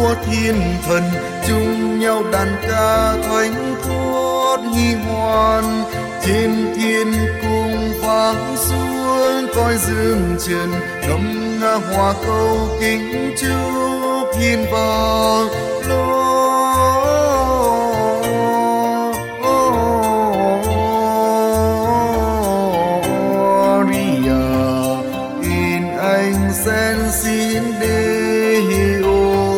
của thiên thần, chung nhau đàn ca thánh thót hy hoan. Trên thiên cung vang xuống cõi dương trần, ngâm nga hòa câu kính chúc hiên vang Sensin Deo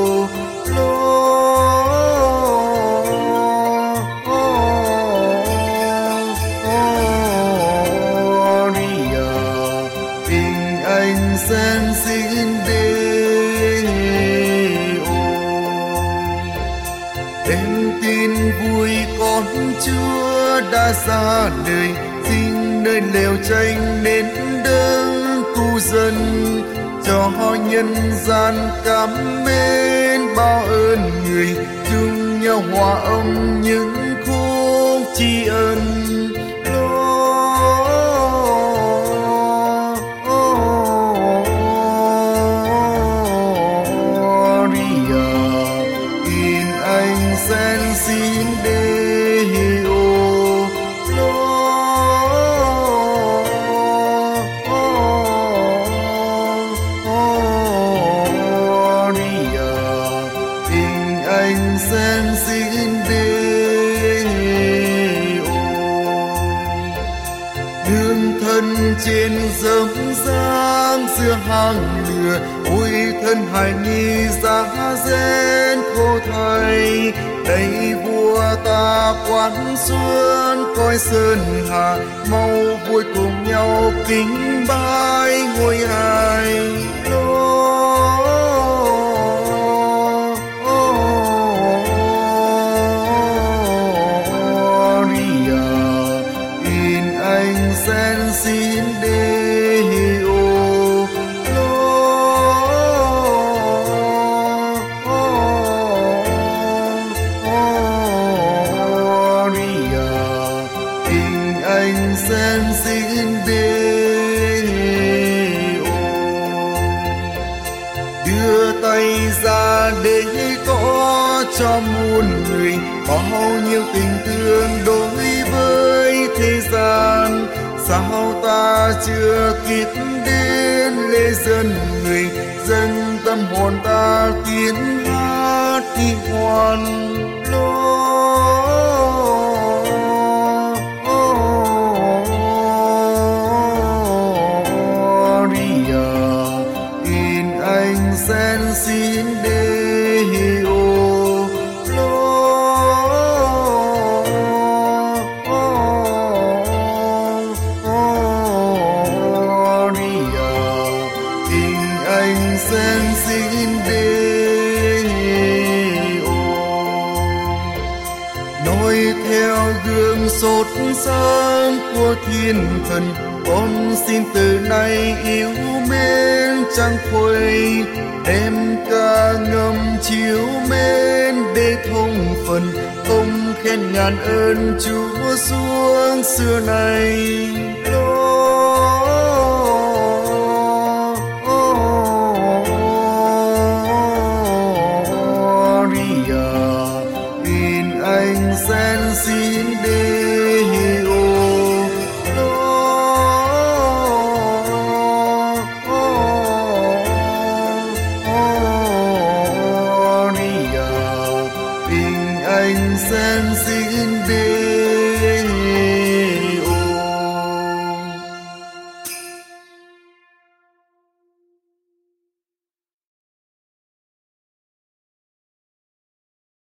Gloria, tình anh Sensin Deo. Em tin vui con Chúa đã ra đời, sinh nơi lều tranh đến đấng cứu dân, cho nhân gian cảm mến bao ơn người, chung nhau hòa âm những khúc tri ân. Gloria in anh Sensin Deo. Sensin Deo. Đường thân trên dốc giang giữa hàng lửa, ôi thân hài nhi giá rén khô thay. Đây vua ta quán xuân coi sơn hà, mau vui cùng nhau kính bái ngôi hài. Sensin Deo. Gloria, tình anh Sensin Deo. Đưa tay ra để có cho muôn người, bao nhiêu tình thương đối với thế gian. Sao ta chưa kịp đến lễ dân người, dân tâm hồn ta tiếng hát hy hoan. Gloria in anh Sensin Deo. Sensin Deo. Noi theo gương sốt sáng của thiên thần, con xin từ nay yêu mến chẳng khuây, đem ca ngâm chiếu mến để thông phần, không khen ngàn ơn Chúa xuống xưa này.